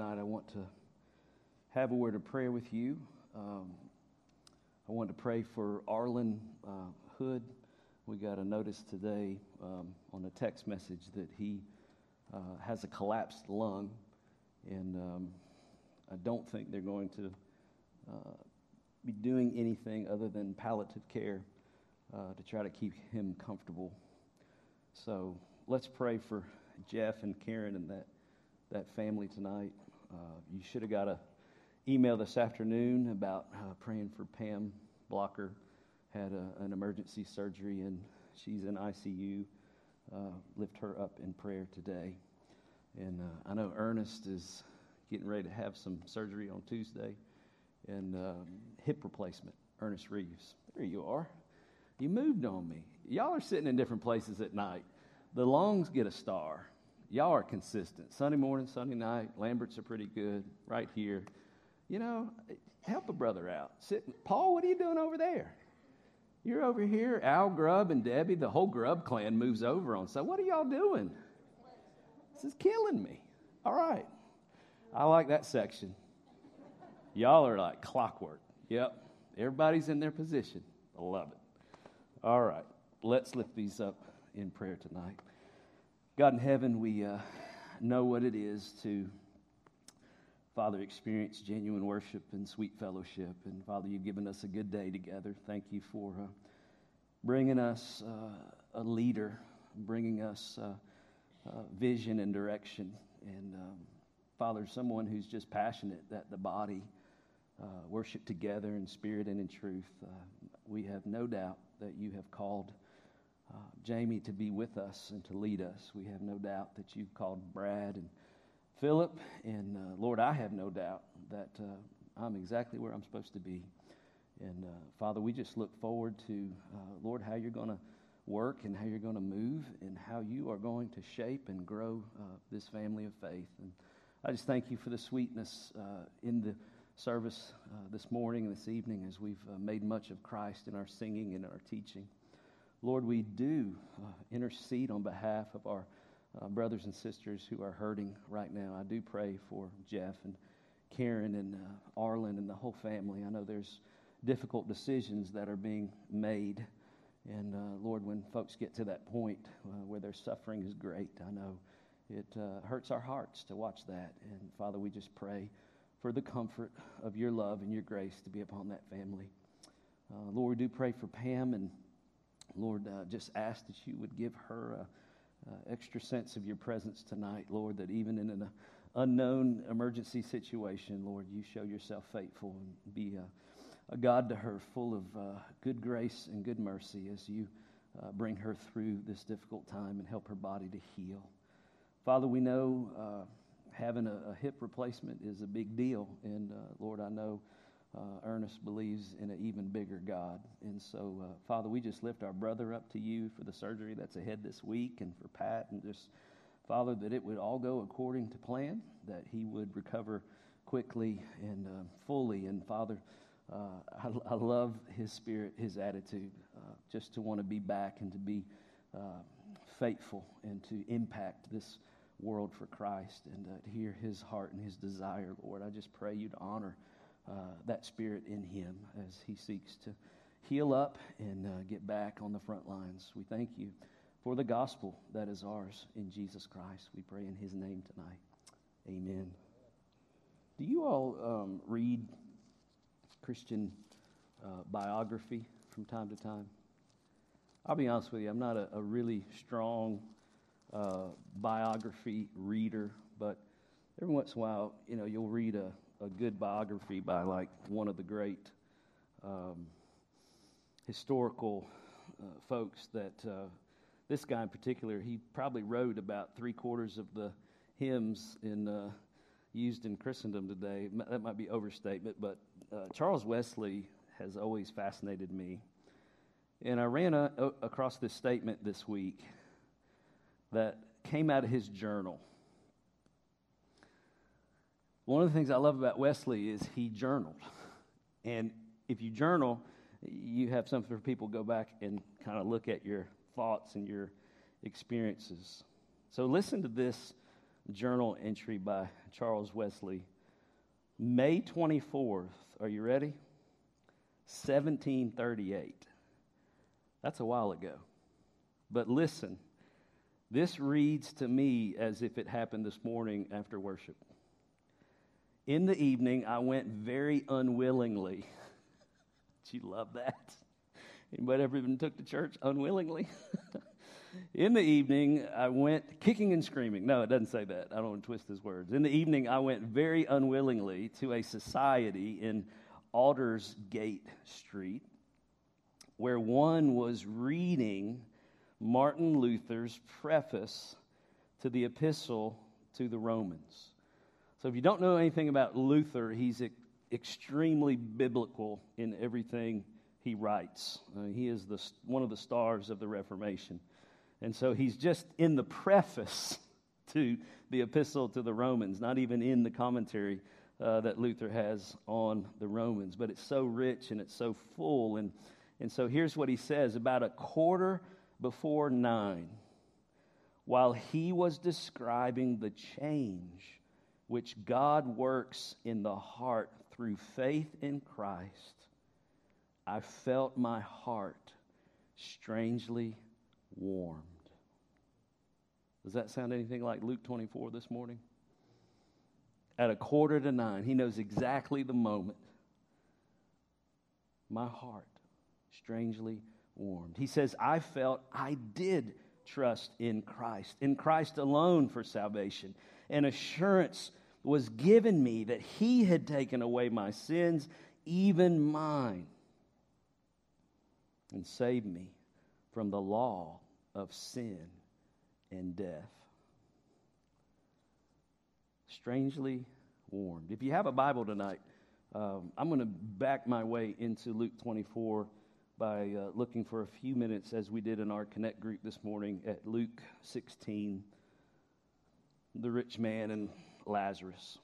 tonight, I want to have a word of prayer with you. I want to pray for Arlen Hood. We got a notice today on a text message that he has a collapsed lung, and I don't think they're going to be doing anything other than palliative care to try to keep him comfortable. So let's pray for Jeff and Karen and that family tonight. You should have got an email this afternoon about praying for Pam Blocker. Had an emergency surgery and she's in ICU. Lift her up in prayer today. And I know Ernest is getting ready to have some surgery on Tuesday and hip replacement. Ernest Reeves. There you are. You moved on me. Y'all are sitting in different places at night. The Longs get a star. Y'all are consistent. Sunday morning, Sunday night. Lamberts are pretty good right here. You know, help a brother out. Paul, what are you doing over there? You're over here. Al Grubb and Debbie, the whole Grubb clan moves over on. So what are y'all doing? This is killing me. All right. I like that section. Y'all are like clockwork. Yep. Everybody's in their position. I love it. All right. Let's lift these up in prayer tonight. God in heaven, we know what it is to, Father, experience genuine worship and sweet fellowship. And, Father, you've given us a good day together. Thank you for bringing us a leader, bringing us vision and direction. And, Father, someone who's just passionate that the body worship together in spirit and in truth. We have no doubt that you have called Jamie to be with us and to lead us. We have no doubt that you've called Brad and Philip, and Lord, I have no doubt that I'm exactly where I'm supposed to be. And Father, we just look forward to, Lord, how you're going to work and how you're going to move and how you are going to shape and grow this family of faith. And I just thank you for the sweetness in the service this morning and this evening as we've made much of Christ in our singing and our teaching. Lord, we do intercede on behalf of our brothers and sisters who are hurting right now. I do pray for Jeff and Karen and Arlen and the whole family. I know there's difficult decisions that are being made. And Lord, when folks get to that point where their suffering is great, I know it hurts our hearts to watch that. And Father, we just pray for the comfort of your love and your grace to be upon that family. Lord, we do pray for Pam, and Lord, just ask that you would give her extra sense of your presence tonight, Lord, that even in an unknown emergency situation, Lord, you show yourself faithful and be a God to her full of good grace and good mercy as you bring her through this difficult time and help her body to heal. Father, we know having a hip replacement is a big deal, and Lord, I know Ernest believes in an even bigger God. And so, Father, we just lift our brother up to you for the surgery that's ahead this week, and for Pat, and just, Father, that it would all go according to plan, that he would recover quickly and fully. And Father, I love his spirit, his attitude, just to want to be back and to be faithful and to impact this world for Christ, and to hear his heart and his desire, Lord. I just pray you to honor that spirit in him as he seeks to heal up and get back on the front lines. We thank you for the gospel that is ours in Jesus Christ. We pray in his name tonight. Amen. Do you all read Christian biography from time to time? I'll be honest with you, I'm not a really strong biography reader, but every once in a while, you know, you'll read a good biography by like one of the great historical folks that this guy in particular, he probably wrote about 3/4 of the hymns used in Christendom today. That might be overstatement, but Charles Wesley has always fascinated me. And I ran across this statement this week that came out of his journal. One of the things I love about Wesley is he journaled. And if you journal, you have something for people to go back and kind of look at your thoughts and your experiences. So listen to this journal entry by Charles Wesley. May 24th, are you ready? 1738. That's a while ago. But listen, this reads to me as if it happened this morning after worship. In the evening, I went very unwillingly. Did you love that? Anybody ever even took to church unwillingly? In the evening, I went kicking and screaming. No, it doesn't say that. I don't want to twist his words. In the evening, I went very unwillingly to a society in Aldersgate Street where one was reading Martin Luther's preface to the Epistle to the Romans. So if you don't know anything about Luther, he's extremely biblical in everything he writes. He is one of the stars of the Reformation. And so he's just in the preface to the Epistle to the Romans, not even in the commentary that Luther has on the Romans. But it's so rich and it's so full. And so here's what he says: about 9:15, while he was describing the change which God works in the heart through faith in Christ, I felt my heart strangely warmed. Does that sound anything like Luke 24 this morning? At 9:15, he knows exactly the moment. My heart strangely warmed. He says, I did trust in Christ alone for salvation. An assurance was given me that he had taken away my sins, even mine, and saved me from the law of sin and death. Strangely warmed. If you have a Bible tonight, I'm going to back my way into Luke 24 by looking for a few minutes, as we did in our Connect group this morning, at Luke 16, the rich man and Lazarus.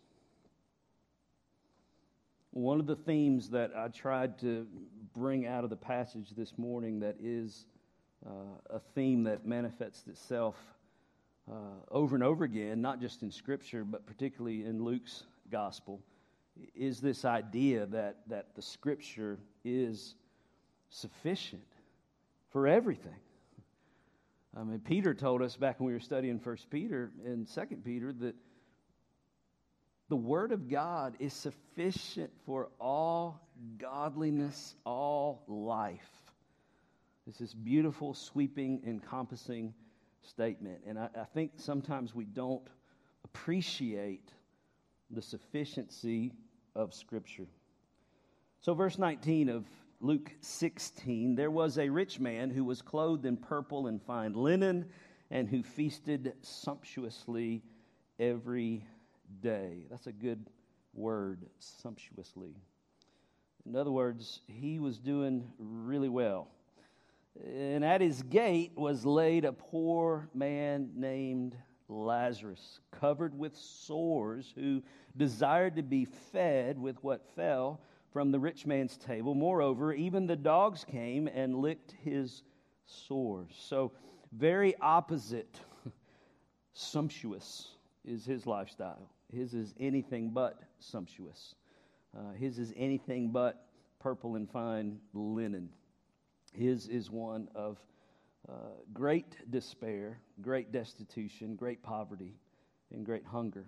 One of the themes that I tried to bring out of the passage this morning, that is a theme that manifests itself over and over again, not just in Scripture, but particularly in Luke's gospel, is this idea that the Scripture is sufficient for everything. I mean, Peter told us back when we were studying 1 Peter and 2 Peter that the Word of God is sufficient for all godliness, all life. It's this beautiful, sweeping, encompassing statement. And I think sometimes we don't appreciate the sufficiency of Scripture. So verse 19 of Luke 16, there was a rich man who was clothed in purple and fine linen, and who feasted sumptuously every day. That's a good word, sumptuously. In other words, he was doing really well. And at his gate was laid a poor man named Lazarus, covered with sores, who desired to be fed with what fell from the rich man's table. Moreover, even the dogs came and licked his sores. So, very opposite. Sumptuous is his lifestyle. His is anything but sumptuous. His is anything but purple and fine linen. His is one of great despair, great destitution, great poverty, and great hunger.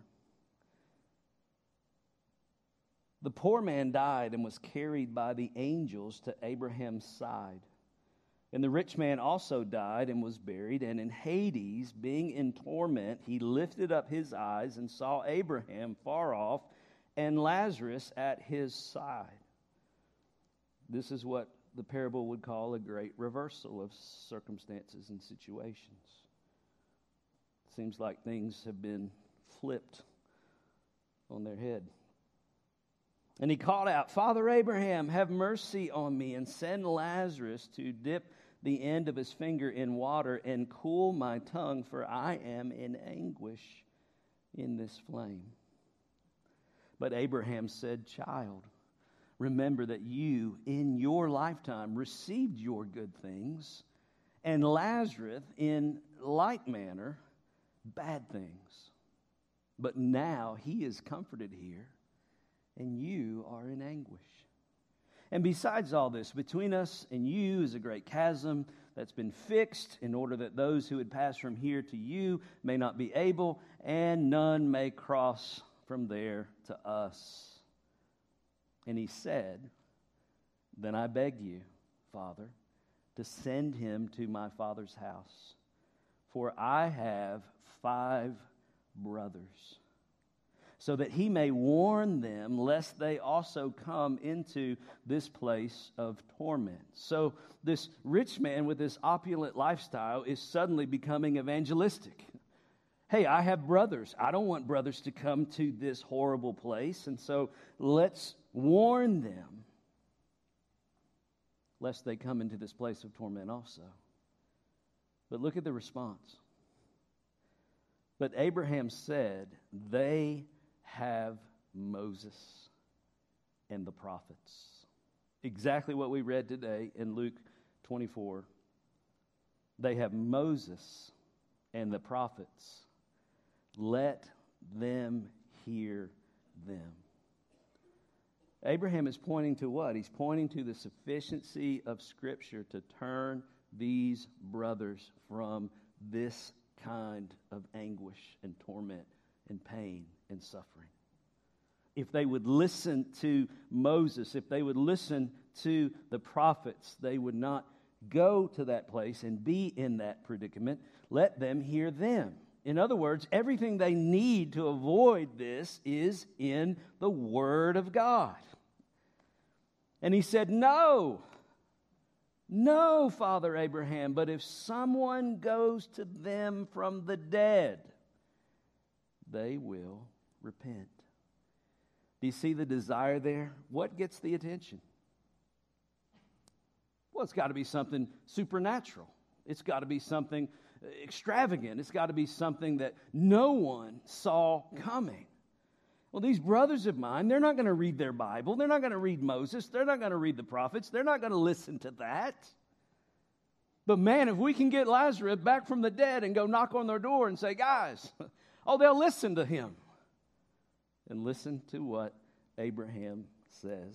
The poor man died and was carried by the angels to Abraham's side. And the rich man also died and was buried. And in Hades, being in torment, he lifted up his eyes and saw Abraham far off and Lazarus at his side. This is what the parable would call a great reversal of circumstances and situations. It seems like things have been flipped on their head. And he called out, Father Abraham, have mercy on me, and send Lazarus to dip the end of his finger in water and cool my tongue, for I am in anguish in this flame. But Abraham said, Child, remember that you in your lifetime received your good things, and Lazarus in like manner bad things. But now he is comforted here, and you are in anguish. And besides all this, between us and you is a great chasm that's been fixed in order that those who would pass from here to you may not be able, and none may cross from there to us. And he said, Then I beg you, Father, to send him to my father's house, for I have 5 brothers, so that he may warn them, lest they also come into this place of torment. So this rich man with this opulent lifestyle is suddenly becoming evangelistic. Hey, I have brothers. I don't want brothers to come to this horrible place, and so let's warn them, lest they come into this place of torment also. But look at the response. But Abraham said, They have Moses and the prophets. Exactly what we read today in Luke 24. They have Moses and the prophets. Let them hear them. Abraham is pointing to what? He's pointing to the sufficiency of Scripture to turn these brothers from this kind of anguish and torment and pain and suffering. If they would listen to Moses, if they would listen to the prophets, they would not go to that place and be in that predicament. Let them hear them. In other words, everything they need to avoid this is in the Word of God. And he said, No, Father Abraham, but if someone goes to them from the dead, they will repent. Do you see the desire there? What gets the attention? Well, it's got to be something supernatural. It's got to be something extravagant. It's got to be something that no one saw coming. Well, these brothers of mine, they're not going to read their Bible. They're not going to read Moses. They're not going to read the prophets. They're not going to listen to that. But man, if we can get Lazarus back from the dead and go knock on their door and say, Guys, they'll listen to him. And listen to what Abraham says.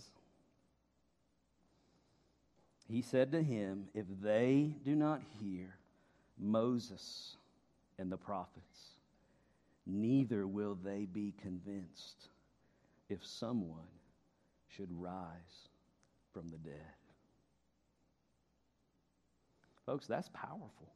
He said to him, If they do not hear Moses and the prophets, neither will they be convinced if someone should rise from the dead. Folks, that's powerful.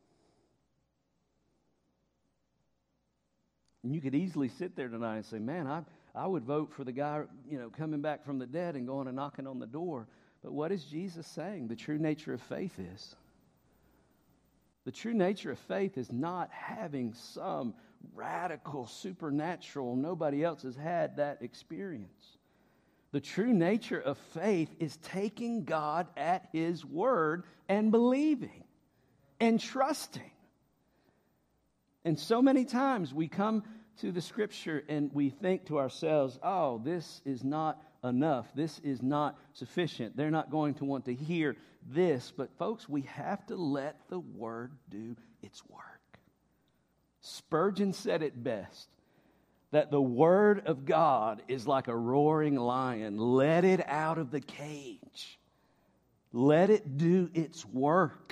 And you could easily sit there tonight and say, Man, I would vote for the guy, coming back from the dead and going and knocking on the door. But what is Jesus saying? The true nature of faith is. The true nature of faith is not having some radical, supernatural, nobody else has had that experience. The true nature of faith is taking God at His word and believing and trusting. And so many times we come to the Scripture and we think to ourselves, oh, this is not enough. This is not sufficient. They're not going to want to hear this. But folks, we have to let the Word do its work. Spurgeon said it best, that the Word of God is like a roaring lion. Let it out of the cage. Let it do its work.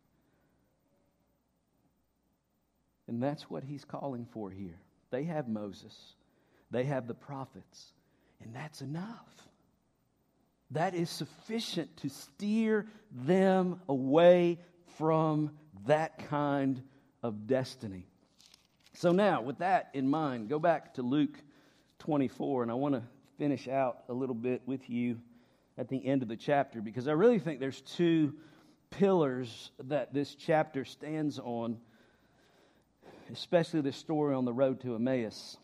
And that's what he's calling for here. They have Moses. They have the prophets. And that's enough. That is sufficient to steer them away from that kind of destiny. So now, with that in mind, go back to Luke 24, and I want to finish out a little bit with you at the end of the chapter, because I really think there's two pillars that this chapter stands on, especially the story on the road to Emmaus.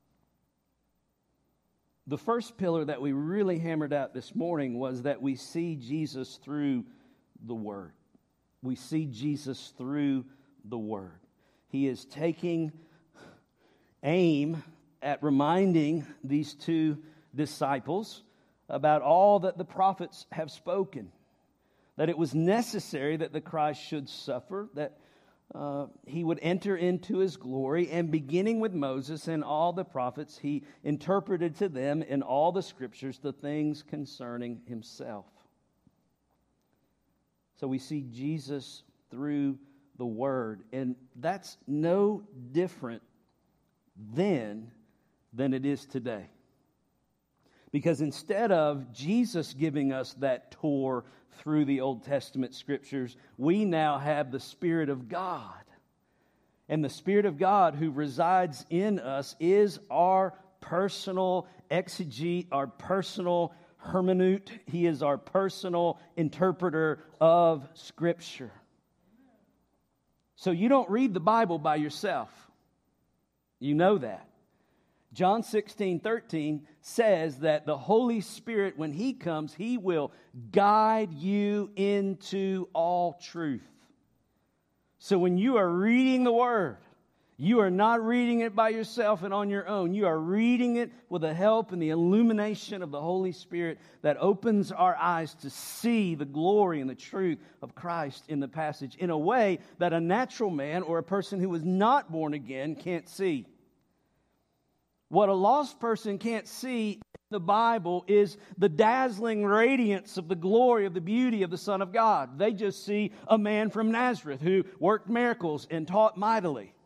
The first pillar that we really hammered out this morning was that we see Jesus through the Word. We see Jesus through the Word. He is taking aim at reminding these two disciples about all that the prophets have spoken, that it was necessary that the Christ should suffer, that he would enter into his glory, and beginning with Moses and all the prophets, he interpreted to them in all the scriptures the things concerning himself. So we see Jesus through the Word, and that's no different then than it is today. Because instead of Jesus giving us that tour through the Old Testament scriptures, we now have the Spirit of God. And the Spirit of God who resides in us is our personal exegete, our personal hermeneut. He is our personal interpreter of Scripture. So you don't read the Bible by yourself. You know that. John 16:13 says that the Holy Spirit, when He comes, He will guide you into all truth. So when you are reading the Word, you are not reading it by yourself and on your own. You are reading it with the help and the illumination of the Holy Spirit that opens our eyes to see the glory and the truth of Christ in the passage in a way that a natural man or a person who was not born again can't see. What a lost person can't see in the Bible is the dazzling radiance of the glory of the beauty of the Son of God. They just see a man from Nazareth who worked miracles and taught mightily.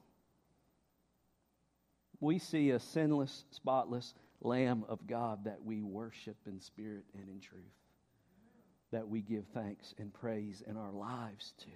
We see a sinless, spotless Lamb of God that we worship in spirit and in truth, that we give thanks and praise in our lives to.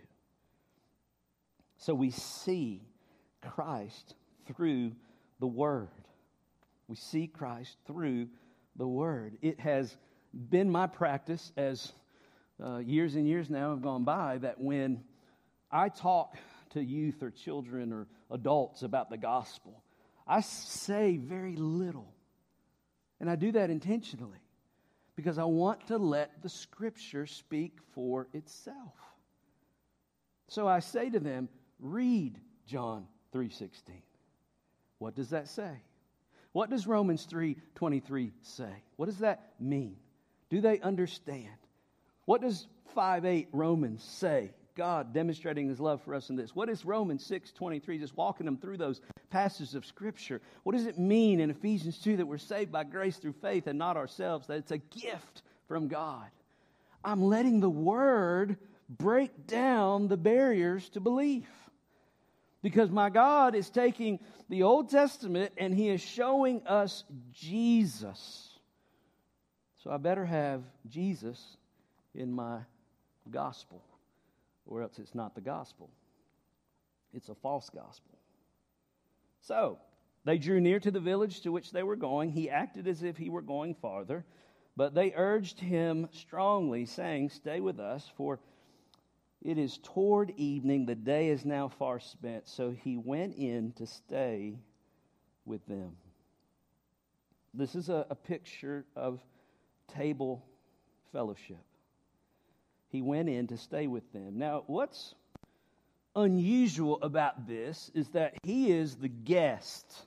So we see Christ through the Word. We see Christ through the Word. It has been my practice as years and years now have gone by that when I talk to youth or children or adults about the gospel, I say very little. And I do that intentionally because I want to let the Scripture speak for itself. So I say to them, read John 3:16. What does that say? What does Romans 3:23 say? What does that mean? Do they understand? What does 5:8 Romans say? God demonstrating His love for us in this. What is Romans 6:23? Just walking them through those passages of Scripture. What does it mean in Ephesians 2 that we're saved by grace through faith and not ourselves? That it's a gift from God. I'm letting the Word break down the barriers to belief. Because my God is taking the Old Testament and He is showing us Jesus. So I better have Jesus in my gospel, or else it's not the gospel. It's a false gospel. So they drew near to the village to which they were going. He acted as if he were going farther, but they urged him strongly, saying, "Stay with us, for it is toward evening, the day is now far spent." So he went in to stay with them. This is a picture of table fellowship. He went in to stay with them. Now, what's unusual about this is that he is the guest,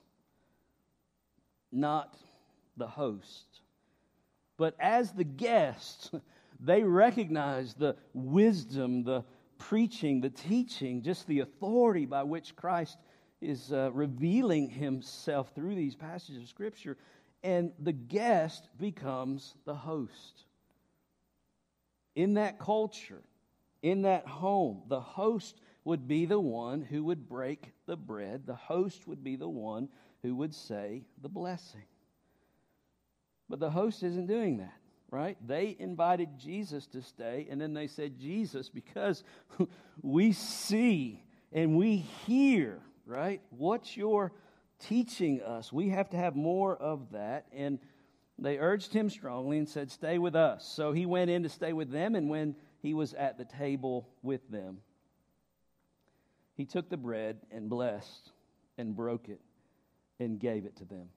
not the host. But as the guest, they recognize the wisdom, the preaching, the teaching, just the authority by which Christ is revealing Himself through these passages of Scripture. And the guest becomes the host. In that culture, in that home, the host would be the one who would break the bread. The host would be the one who would say the blessing. But the host isn't doing that. Right? They invited Jesus to stay, and then they said, "Jesus, because we see and we hear, right, what you're teaching us, we have to have more of that." And they urged him strongly and said, "Stay with us." So he went in to stay with them, and when he was at the table with them, he took the bread and blessed and broke it and gave it to them.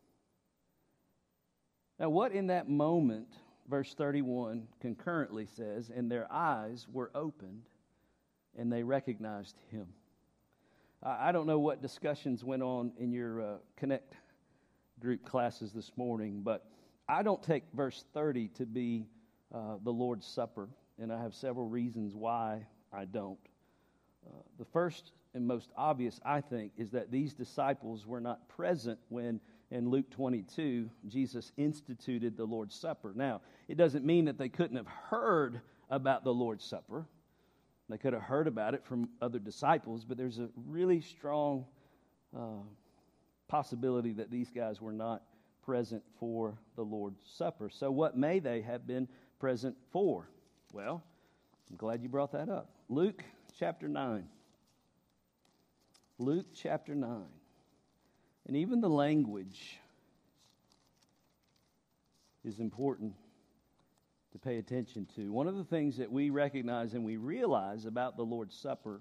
Now, what in that moment, verse 31 concurrently says, "And their eyes were opened, and they recognized him." I don't know what discussions went on in your Connect group classes this morning, but I don't take verse 30 to be the Lord's Supper, and I have several reasons why I don't. The first and most obvious, I think, is that these disciples were not present when, in Luke 22, Jesus instituted the Lord's Supper. Now, it doesn't mean that they couldn't have heard about the Lord's Supper. They could have heard about it from other disciples, but there's a really strong possibility that these guys were not present for the Lord's Supper. So what may they have been present for? Well, I'm glad you brought that up. Luke chapter 9. Luke chapter 9. And even the language is important to pay attention to. One of the things that we recognize and we realize about the Lord's Supper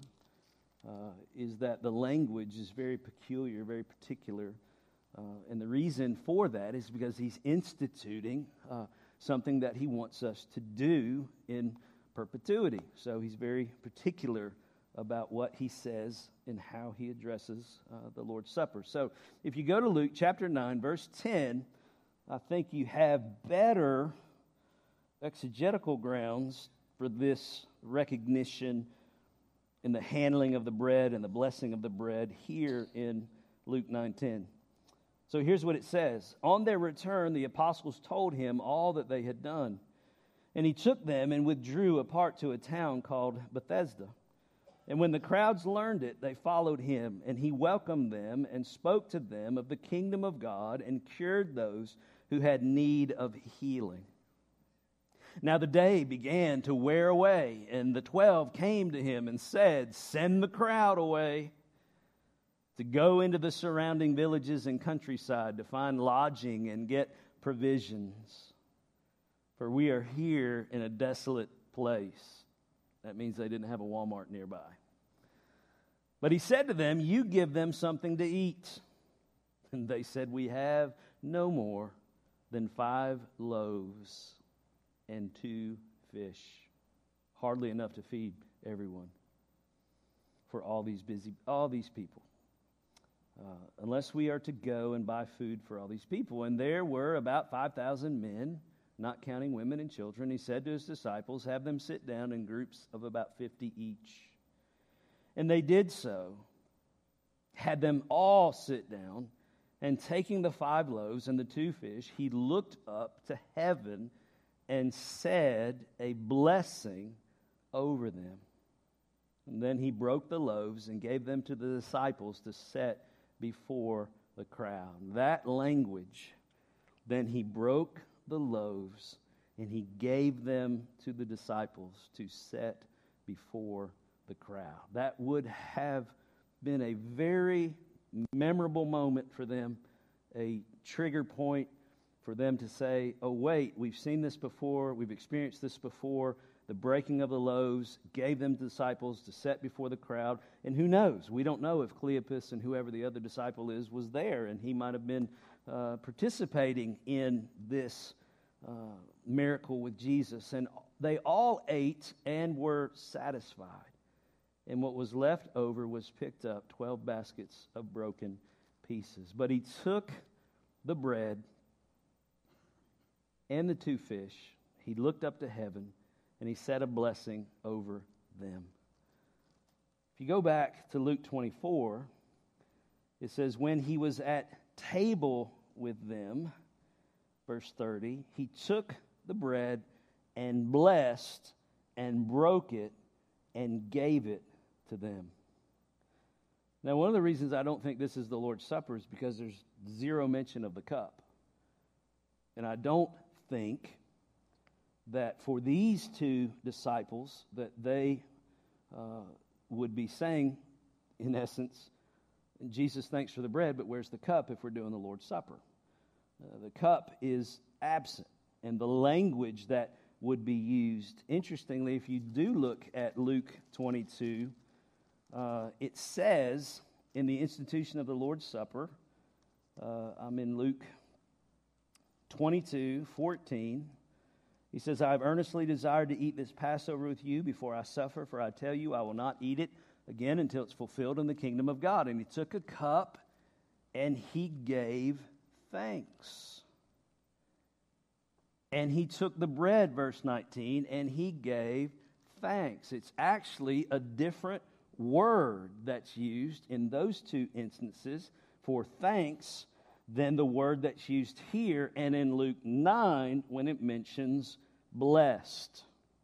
is that the language is very peculiar, very particular. And the reason for that is because he's instituting something that he wants us to do in perpetuity. So he's very particular about what he says and how he addresses the Lord's Supper. So if you go to Luke chapter 9, verse 10, I think you have better exegetical grounds for this recognition in the handling of the bread and the blessing of the bread here in Luke 9:10. So here's what it says. On their return, the apostles told him all that they had done. And he took them and withdrew apart to a town called Bethesda. And when the crowds learned it, they followed him, and he welcomed them and spoke to them of the kingdom of God and cured those who had need of healing. Now the day began to wear away, and the 12 came to him and said, "Send the crowd away to go into the surrounding villages and countryside to find lodging and get provisions. For we are here in a desolate place." That means they didn't have a Walmart nearby. But he said to them, "You give them something to eat." And they said, "We have no more than 5 loaves and 2 fish. Hardly enough to feed everyone for all these people. Unless we are to go and buy food for all these people." And there were about 5,000 men, not counting women and children. He said to his disciples, "Have them sit down in groups of about 50 each." And they did so, had them all sit down, and taking the 5 loaves and the 2 fish, he looked up to heaven and said a blessing over them. And then he broke the loaves and gave them to the disciples to set before the crowd. That language, then he broke the loaves and he gave them to the disciples to set before the crowd. That would have been a very memorable moment for them, a trigger point for them to say, "Oh wait, we've seen this before, we've experienced this before." The breaking of the loaves gave them to the disciples to set before the crowd. And who knows? We don't know if Cleopas and whoever the other disciple is was there, and he might have been participating in this miracle with Jesus. And they all ate and were satisfied. And what was left over was picked up, 12 baskets of broken pieces. But he took the bread and the 2 fish. He looked up to heaven, and he said a blessing over them. If you go back to Luke 24, it says, when he was at table with them, verse 30, he took the bread and blessed and broke it and gave it to them. Now, one of the reasons I don't think this is the Lord's Supper is because there's 0 mention of the cup. And I don't think that for these 2 disciples that they would be saying, in essence, "Jesus, thanks for the bread, but where's the cup if we're doing the Lord's Supper?" The cup is absent, and the language that would be used. Interestingly, if you do look at Luke 22, it says in the institution of the Lord's Supper, I'm in Luke 22:14. He says, "I have earnestly desired to eat this Passover with you before I suffer, for I tell you, I will not eat it again until it's fulfilled in the kingdom of God." And he took a cup and he gave thanks. And he took the bread, verse 19, and he gave thanks. It's actually a different word that's used in those two instances for thanks than the word that's used here and in Luke 9 when it mentions blessed.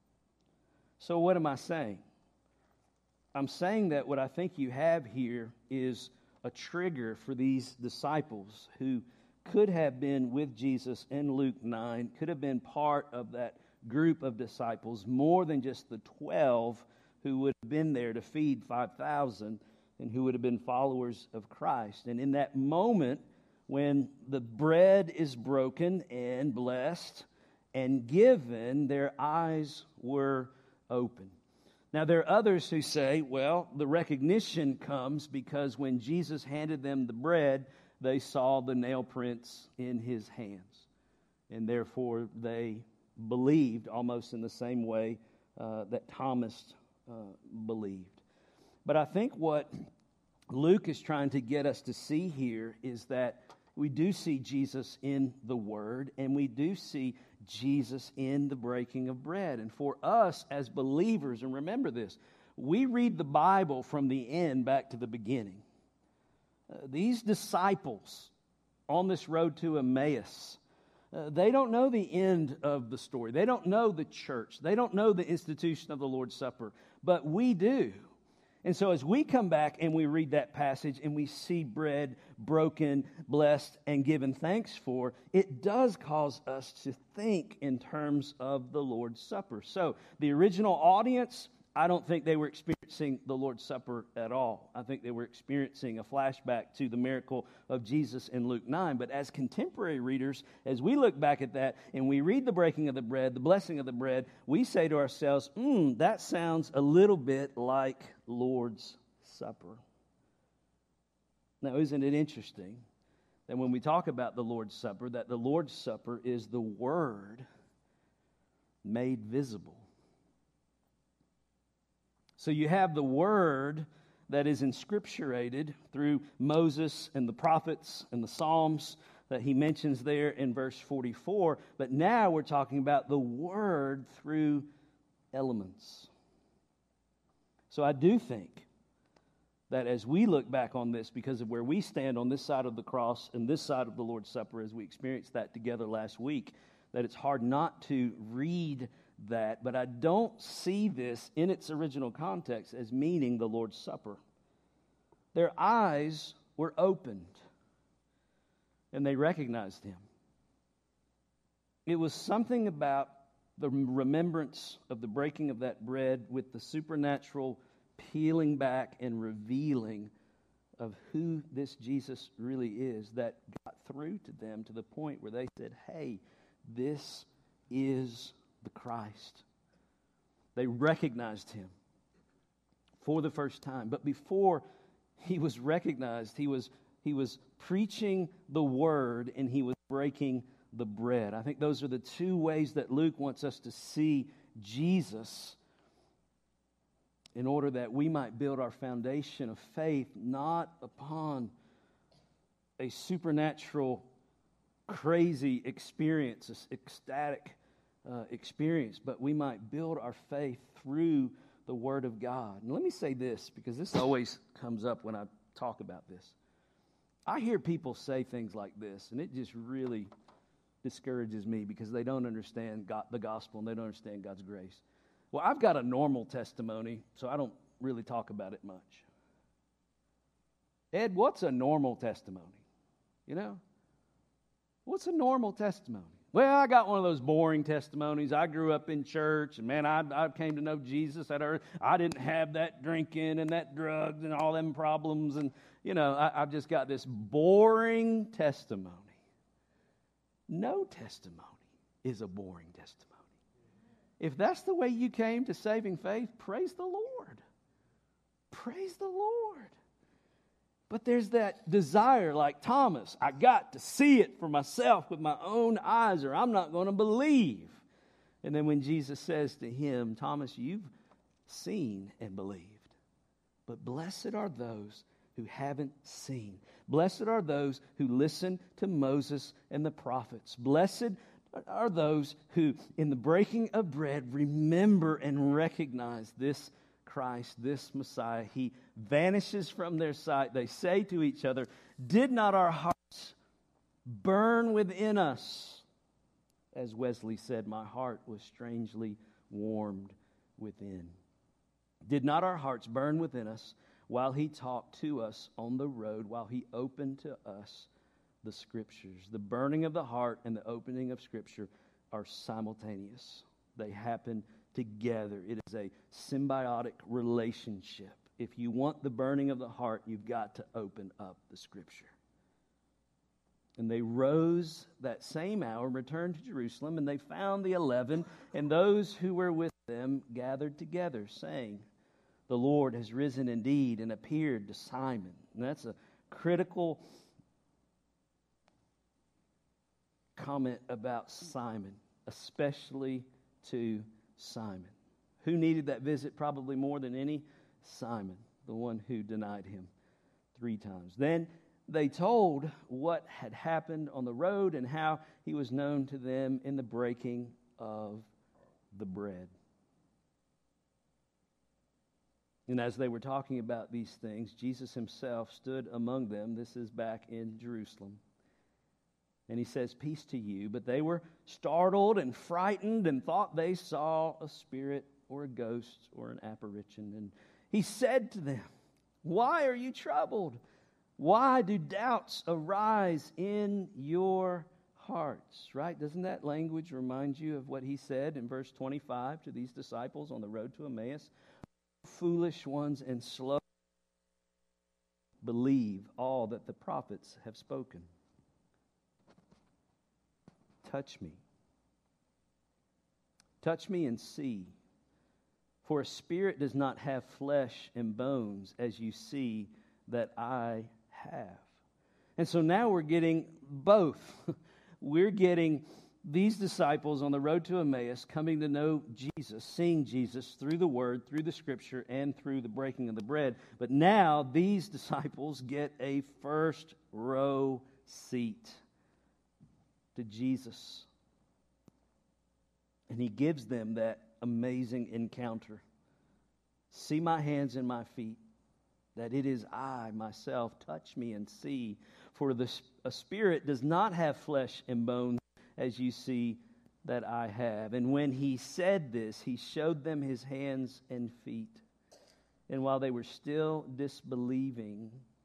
So what am I saying? I'm saying that what I think you have here is a trigger for these disciples who could have been with Jesus in Luke 9, could have been part of that group of disciples, more than just the 12 who would have been there to feed 5,000 and who would have been followers of Christ. And in that moment when the bread is broken and blessed and given, their eyes were open. Now, there are others who say, well, the recognition comes because when Jesus handed them the bread, they saw the nail prints in his hands. And therefore, they believed almost in the same way that Thomas believed. But I think what Luke is trying to get us to see here is that we do see Jesus in the Word, and we do see Jesus in the breaking of bread. And for us as believers, and remember this, we read the Bible from the end back to the beginning. These disciples on this road to Emmaus, they don't know the end of the story. They don't know the church. They don't know the institution of the Lord's Supper, but we do. And so as we come back and we read that passage and we see bread broken, blessed, and given thanks for, it does cause us to think in terms of the Lord's Supper. So the original audience, I don't think they were experiencing the Lord's Supper at all. I think they were experiencing a flashback to the miracle of Jesus in Luke 9. But as contemporary readers, as we look back at that and we read the breaking of the bread, the blessing of the bread, we say to ourselves, that sounds a little bit like Lord's Supper. Now, isn't it interesting that when we talk about the Lord's Supper, that the Lord's Supper is the Word made visible? So you have the Word that is inscripturated through Moses and the prophets and the Psalms that he mentions there in verse 44. But now we're talking about the Word through elements. So I do think that as we look back on this, because of where we stand on this side of the cross and this side of the Lord's Supper, as we experienced that together last week, that it's hard not to read that, but I don't see this in its original context as meaning the Lord's Supper. Their eyes were opened, and they recognized him. It was something about the remembrance of the breaking of that bread with the supernatural peeling back and revealing of who this Jesus really is that got through to them to the point where they said, hey, this is the Christ. They recognized him for the first time. But before he was recognized, he was preaching the word and he was breaking the bread. I think those are the two ways that Luke wants us to see Jesus in order that we might build our foundation of faith not upon a supernatural, crazy experience, an ecstatic experience, but we might build our faith through the Word of God. And let me say this, because this always comes up when I talk about this. I hear people say things like this, and it just really discourages me because they don't understand the gospel and they don't understand God's grace. Well, I've got a normal testimony, so I don't really talk about it much. Ed, what's a normal testimony? You know? What's a normal testimony? Well, I got one of those boring testimonies. I grew up in church, and man, I came to know Jesus at earth. I didn't have that drinking and that drugs and all them problems, and, you know, I've just got this boring testimony. No testimony is a boring testimony. If that's the way you came to saving faith, praise the Lord. Praise the Lord. But there's that desire, like Thomas, I got to see it for myself with my own eyes or I'm not going to believe. And then when Jesus says to him, Thomas, you've seen and believed. But blessed are those who haven't seen. Blessed are those who listen to Moses and the prophets. Blessed are those who, in the breaking of bread, remember and recognize this Christ, this Messiah. He vanishes from their sight. They say to each other, "Did not our hearts burn within us?" As Wesley said, "My heart was strangely warmed within." Did not our hearts burn within us while he talked to us on the road, while he opened to us the Scriptures? The burning of the heart and the opening of Scripture are simultaneous. They happen together. It is a symbiotic relationship. If you want the burning of the heart, you've got to open up the Scripture. And they rose that same hour, returned to Jerusalem, and they found the 11 and those who were with them gathered together, saying, "The Lord has risen indeed and appeared to Simon." And that's a critical comment about Simon, especially to Simon. Who needed that visit probably more than any? Simon, the one who denied him 3 times. Then they told what had happened on the road and how he was known to them in the breaking of the bread. And as they were talking about these things, Jesus himself stood among them. This is back in Jerusalem. And he says, "Peace to you." But they were startled and frightened and thought they saw a spirit or a ghost or an apparition. And he said to them, "Why are you troubled? Why do doubts arise in your hearts?" Right? Doesn't that language remind you of what he said in verse 25 to these disciples on the road to Emmaus? "Foolish ones and slow to believe all that the prophets have spoken." Touch me. Touch me and see. For a spirit does not have flesh and bones, as you see that I have. And so now we're getting both. We're getting these disciples on the road to Emmaus coming to know Jesus, seeing Jesus through the Word, through the Scripture, and through the breaking of the bread. But now these disciples get a first row seat to Jesus. And he gives them that amazing encounter. "See my hands and my feet, that it is I myself. Touch me and see. For a spirit does not have flesh and bones, as you see that I have." And when he said this, he showed them his hands and feet. And while they were still disbelieving,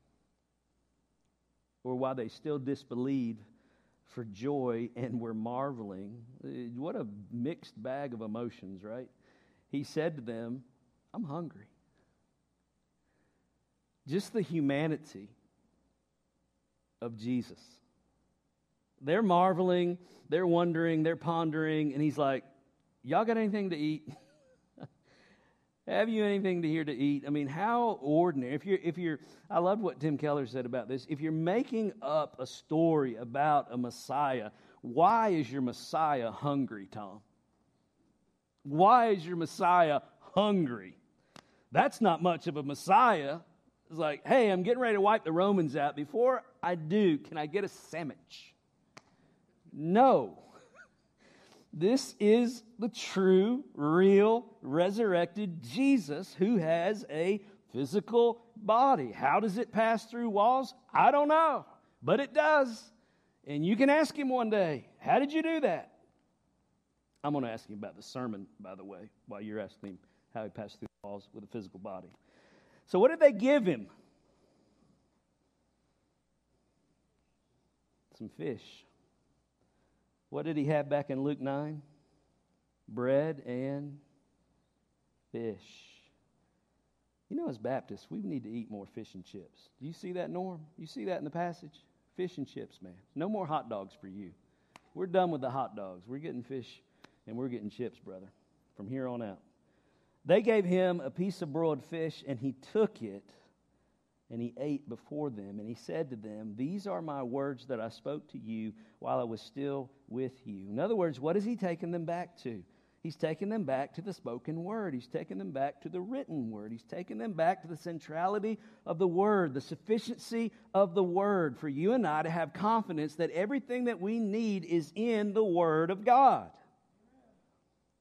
or while they still disbelieved for joy and were marveling, what a mixed bag of emotions, right? He said to them, "I'm hungry." Just the humanity of Jesus. They're marveling, they're wondering, they're pondering, and he's like, "Y'all got anything to eat? Have you anything to here to eat?" I mean, how ordinary. If you're, I love what Tim Keller said about this. If you're making up a story about a Messiah, why is your Messiah hungry, Tom? Why is your Messiah hungry? That's not much of a Messiah. It's like, "Hey, I'm getting ready to wipe the Romans out. Before I do, can I get a sandwich?" No. This is the true, real, resurrected Jesus who has a physical body. How does it pass through walls? I don't know, but it does. And you can ask him one day, "How did you do that?" I'm going to ask him about the sermon, by the way, while you're asking him how he passed through walls with a physical body. So what did they give him? Some fish. What did he have back in Luke 9? Bread and fish. You know, as Baptists, we need to eat more fish and chips. Do you see that, Norm? You see that in the passage? Fish and chips, man. No more hot dogs for you. We're done with the hot dogs. We're getting fish and we're getting chips, brother, from here on out. They gave him a piece of broiled fish, and he took it, and he ate before them. And he said to them, "These are my words that I spoke to you while I was still with you." In other words, what is he taking them back to? He's taking them back to the spoken word. He's taking them back to the written word. He's taking them back to the centrality of the word, the sufficiency of the word, for you and I to have confidence that everything that we need is in the word of God.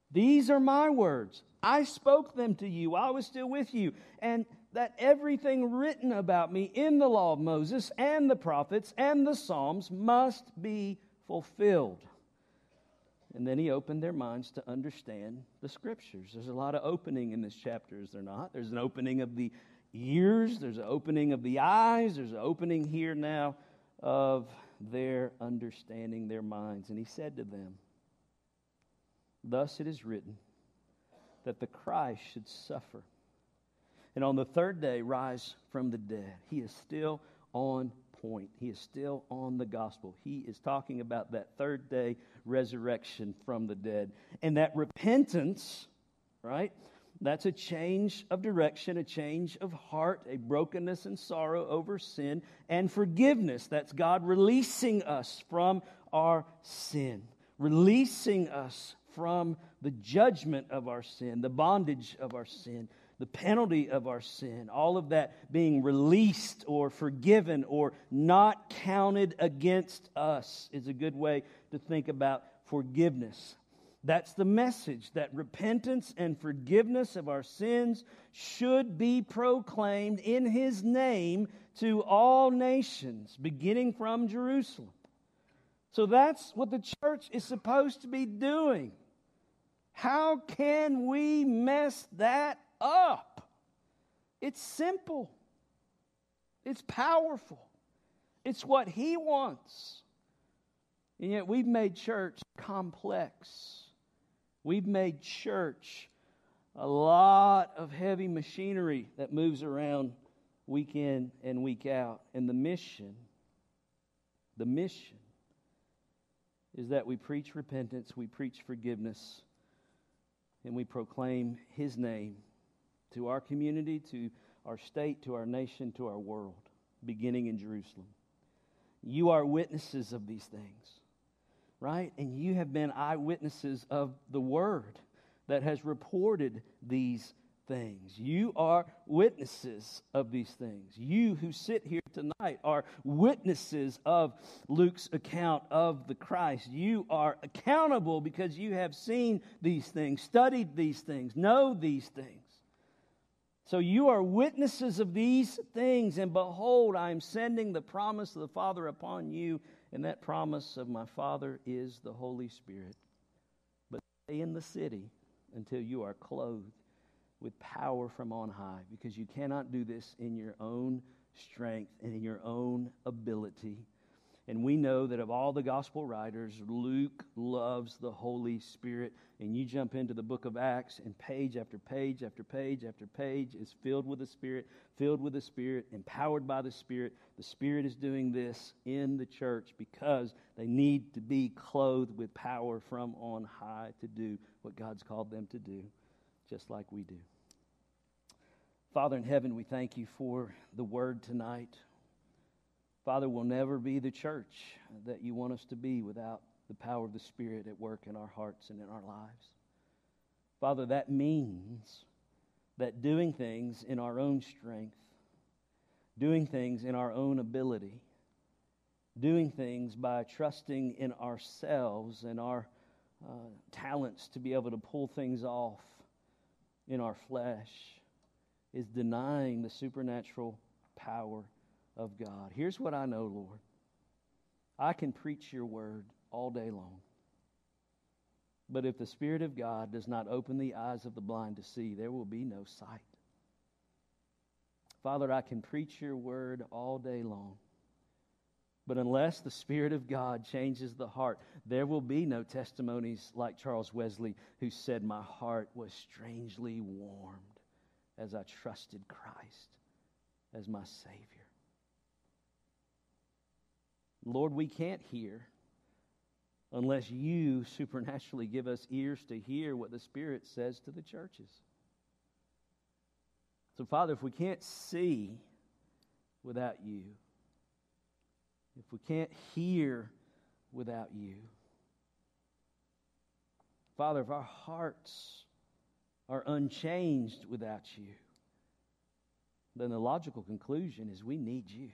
These are my words. I spoke them to you while I was still with you, and that everything written about me in the law of Moses and the prophets and the Psalms must be fulfilled. And then he opened their minds to understand the Scriptures. There's a lot of opening in this chapter, is there not? There's an opening of the ears, there's an opening of the eyes, there's an opening here now of their understanding, their minds. And he said to them, thus it is written, that the Christ should suffer, and on the third day rise from the dead. He is still on point. He is still on the gospel. He is talking about that third day resurrection from the dead. And that repentance, right? That's a change of direction, a change of heart, a brokenness and sorrow over sin, and forgiveness. That's God releasing us from our sin, releasing us from the judgment of our sin, the bondage of our sin, the penalty of our sin. All of that being released or forgiven or not counted against us is a good way to think about forgiveness. That's the message, that repentance and forgiveness of our sins should be proclaimed in His name to all nations, beginning from Jerusalem. So that's what the church is supposed to be doing. How can we mess that up? It's simple. It's powerful. It's what He wants. And yet we've made church complex. We've made church a lot of heavy machinery that moves around week in and week out. And the mission is that we preach repentance, we preach forgiveness, and we proclaim His name to our community, to our state, to our nation, to our world, beginning in Jerusalem. You are witnesses of these things, right? And you have been eyewitnesses of the Word that has reported these things. You are witnesses of these things. You who sit here tonight are witnesses of Luke's account of the Christ. You are accountable because you have seen these things, studied these things, know these things. So you are witnesses of these things, and behold, I am sending the promise of the Father upon you, and that promise of my Father is the Holy Spirit. But stay in the city until you are clothed with power from on high, because you cannot do this in your own strength and in your own ability. And we know that of all the gospel writers, Luke loves the Holy Spirit. And you jump into the book of Acts, and page after page after page after page is filled with the Spirit, empowered by the Spirit. The Spirit is doing this in the church because they need to be clothed with power from on high to do what God's called them to do, just like we do. Father in heaven, we thank you for the word tonight. Father, we'll never be the church that you want us to be without the power of the Spirit at work in our hearts and in our lives. Father, that means that doing things in our own strength, doing things in our own ability, doing things by trusting in ourselves and our talents to be able to pull things off in our flesh is denying the supernatural power of God. Here's what I know, Lord. I can preach your word all day long. But if the Spirit of God does not open the eyes of the blind to see, there will be no sight. Father, I can preach your word all day long. But unless the Spirit of God changes the heart, there will be no testimonies like Charles Wesley, who said, "My heart was strangely warmed as I trusted Christ as my Savior." Lord, we can't hear unless you supernaturally give us ears to hear what the Spirit says to the churches. So, Father, if we can't see without you, if we can't hear without you, Father, if our hearts are unchanged without you, then the logical conclusion is we need you.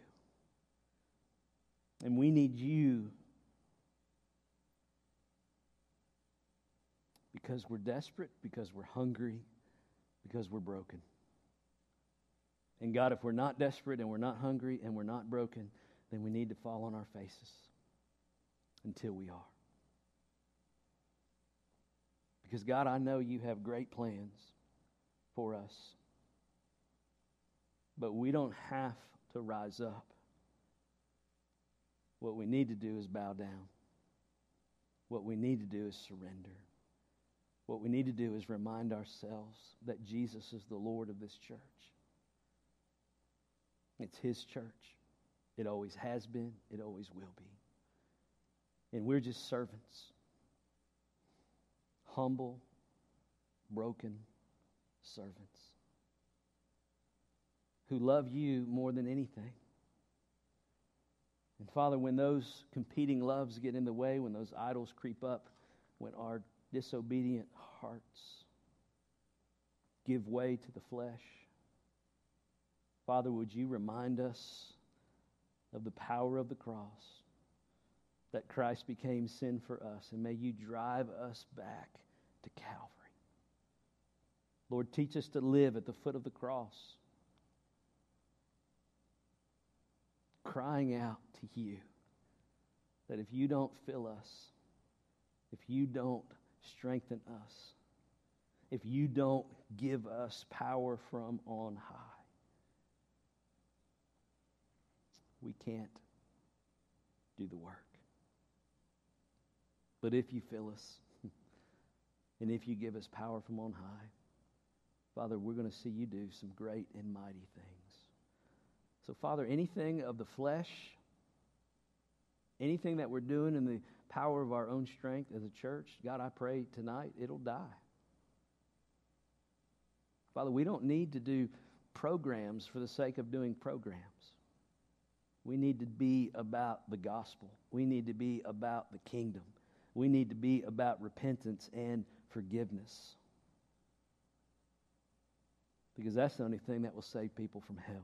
And we need you because we're desperate, because we're hungry, because we're broken. And God, if we're not desperate and we're not hungry and we're not broken, then we need to fall on our faces until we are. Because God, I know you have great plans for us. But we don't have to rise up. What we need to do is bow down. What we need to do is surrender. What we need to do is remind ourselves that Jesus is the Lord of this church. It's His church. It always has been. It always will be. And we're just servants. Humble, broken servants who love you more than anything. And Father, when those competing loves get in the way, when those idols creep up, when our disobedient hearts give way to the flesh, Father, would you remind us of the power of the cross, that Christ became sin for us, and may you drive us back to Calvary. Lord, teach us to live at the foot of the cross, crying out to you that if you don't fill us, if you don't strengthen us, if you don't give us power from on high, we can't do the work. But if you fill us, and if you give us power from on high, Father, we're going to see you do some great and mighty things. So, Father, anything of the flesh, anything that we're doing in the power of our own strength as a church, God, I pray tonight it'll die. Father, we don't need to do programs for the sake of doing programs. We need to be about the gospel. We need to be about the kingdom. We need to be about repentance and forgiveness. Because that's the only thing that will save people from hell.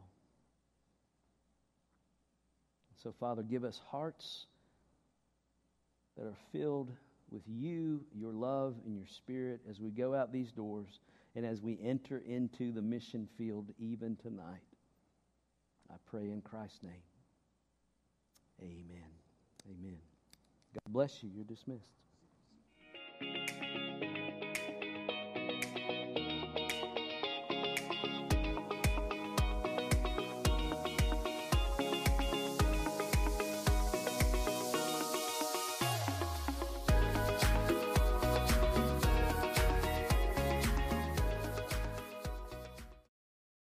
So, Father, give us hearts that are filled with you, your love, and your Spirit as we go out these doors and as we enter into the mission field even tonight. I pray in Christ's name. Amen. Amen. God bless you. You're dismissed.